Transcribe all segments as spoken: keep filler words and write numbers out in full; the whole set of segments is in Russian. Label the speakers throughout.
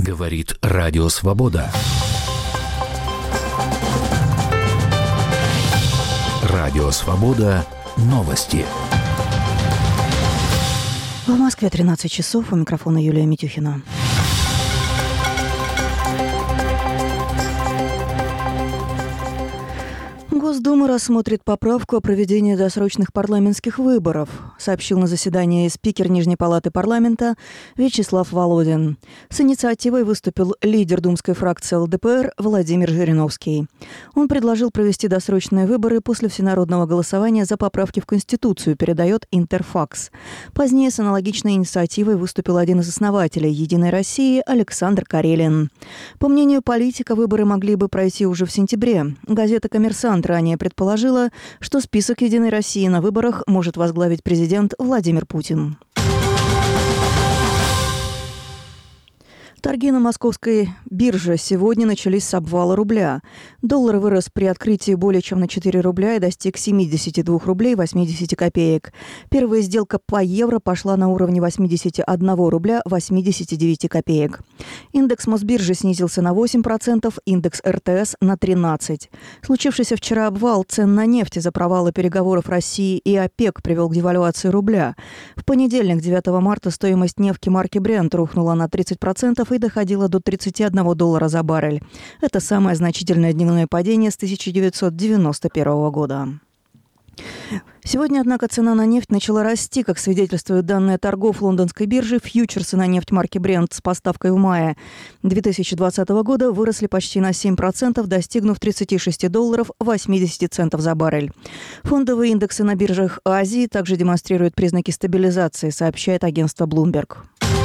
Speaker 1: Говорит Радио Свобода. Радио Свобода. Новости.
Speaker 2: В Москве тринадцать часов. У микрофона Юлия Митюхина. Госдума рассмотрит поправку о проведении досрочных парламентских выборов, сообщил на заседании спикер Нижней палаты парламента Вячеслав Володин. С инициативой выступил лидер думской фракции эл дэ пэ эр Владимир Жириновский. Он предложил провести досрочные выборы после всенародного голосования за поправки в Конституцию, передает Интерфакс. Позднее с аналогичной инициативой выступил один из основателей «Единой России» Александр Карелин. По мнению политика, выборы могли бы пройти уже в сентябре. Газета «Коммерсант» ранее предположила, что список «Единой России» на выборах может возглавить президент Владимир Путин. Торги на московской бирже сегодня начались с обвала рубля. Доллар вырос при открытии более чем на четыре рубля и достиг семьдесят два рублей восемьдесят копеек. Первая сделка по евро пошла на уровне восемьдесят один рубля восемьдесят девять копеек. Индекс Мосбиржи снизился на восемь процентов, индекс эр тэ эс на тринадцать процентов. Случившийся вчера обвал цен на нефть из-за провала переговоров России и ОПЕК привел к девальвации рубля. В понедельник, девятого марта, стоимость нефти марки Brent рухнула на тридцать процентов и доходила до тридцать один доллара за баррель. Это самое значительное дневное падение с тысяча девятьсот девяносто первого года. Сегодня, однако, цена на нефть начала расти, как свидетельствуют данные торгов лондонской биржи. Фьючерсы на нефть марки Brent с поставкой в мае две тысячи двадцатого года выросли почти на семь процентов, достигнув тридцать шесть долларов восемьдесят центов за баррель. Фондовые индексы на биржах Азии также демонстрируют признаки стабилизации, сообщает агентство Bloomberg.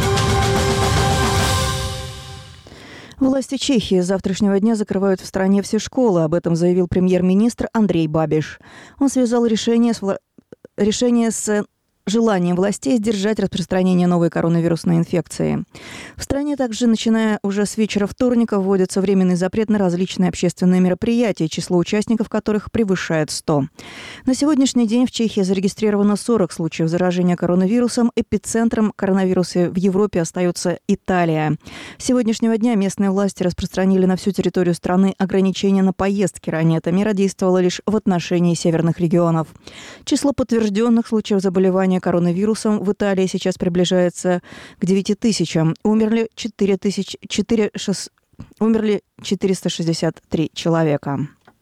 Speaker 2: Власти Чехии с завтрашнего дня закрывают в стране все школы. Об этом заявил премьер-министр Андрей Бабиш. Он связал решение с, вла... решение с желанием властей сдержать распространение новой коронавирусной инфекции. В стране также, начиная уже с вечера вторника, вводится временный запрет на различные общественные мероприятия, число участников которых превышает сто. На сегодняшний день в Чехии зарегистрировано сорок случаев заражения коронавирусом. Эпицентром коронавируса в Европе остается Италия. С сегодняшнего дня местные власти распространили на всю территорию страны ограничения на поездки. Ранее эта мера действовала лишь в отношении северных регионов. Число подтвержденных случаев заболевания коронавирусом в Италии сейчас приближается к девяти тысячам. Умерли, четыре тысячи, четыре, шесть, умерли четыреста шестьдесят три человека.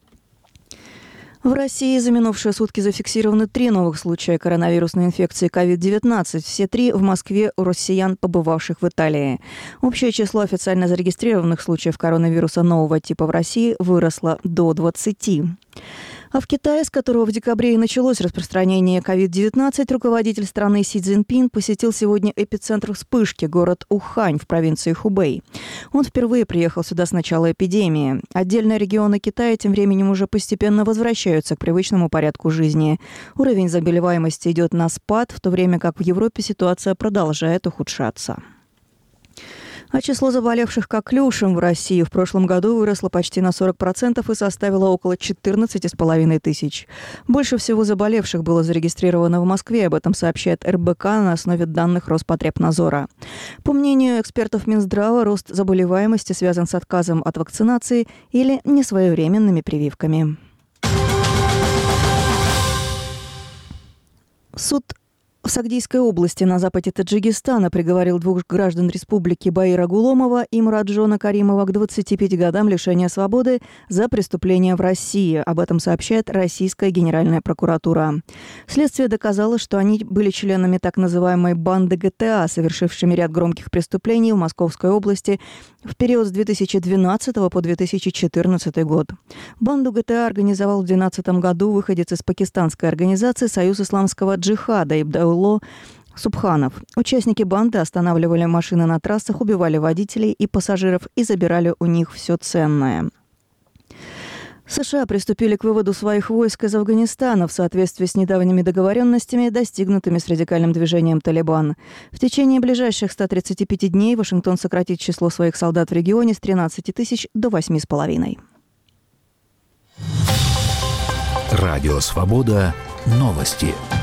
Speaker 2: В России за минувшие сутки зафиксированы три новых случая коронавирусной инфекции ковид девятнадцать. Все три в Москве у россиян, побывавших в Италии. Общее число официально зарегистрированных случаев коронавируса нового типа в России выросло до двадцати. А в Китае, с которого в декабре и началось распространение ковид девятнадцать, руководитель страны Си Цзиньпин посетил сегодня эпицентр вспышки, город Ухань в провинции Хубэй. Он впервые приехал сюда с начала эпидемии. Отдельные регионы Китая тем временем уже постепенно возвращаются к привычному порядку жизни. Уровень заболеваемости идет на спад, в то время как в Европе ситуация продолжает ухудшаться. А число заболевших коклюшем в России в прошлом году выросло почти на сорок процентов и составило около четырнадцать с половиной тысяч. Больше всего заболевших было зарегистрировано в Москве. Об этом сообщает эр бэ ка на основе данных Роспотребнадзора. По мнению экспертов Минздрава, рост заболеваемости связан с отказом от вакцинации или несвоевременными прививками. Суд в Сагдийской области на западе Таджикистана приговорил двух граждан республики Баира Гуломова и Мураджона Каримова к двадцати пяти годам лишения свободы за преступления в России. Об этом сообщает Российская Генеральная прокуратура. Следствие доказало, что они были членами так называемой банды гэ тэ а, совершившими ряд громких преступлений в Московской области в период с две тысячи двенадцатого по две тысячи четырнадцатый год. Банду гэ тэ а организовал в две тысячи двенадцатом году выходец из пакистанской организации «Союз исламского джихада» Ибдаулло Субханов. Участники банды останавливали машины на трассах, убивали водителей и пассажиров и забирали у них все ценное. США приступили к выводу своих войск из Афганистана в соответствии с недавними договоренностями, достигнутыми с радикальным движением «Талибан». В течение ближайших ста тридцати пяти дней Вашингтон сократит число своих солдат в регионе с тринадцати тысяч до восьми с половиной.
Speaker 1: Радио «Свобода». Новости.